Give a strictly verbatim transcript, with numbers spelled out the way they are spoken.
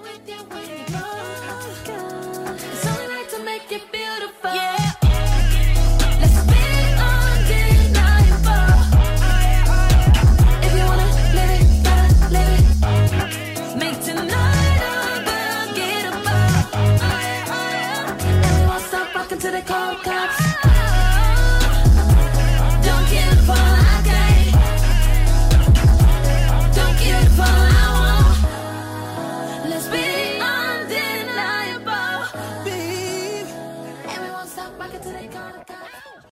with you when you go. It's only right to make it beautiful. Yeah. Let's spend it undeniable. If you wanna live it, gotta live it. Make tonight unforgettable. And we won't stop rocking till they call cops.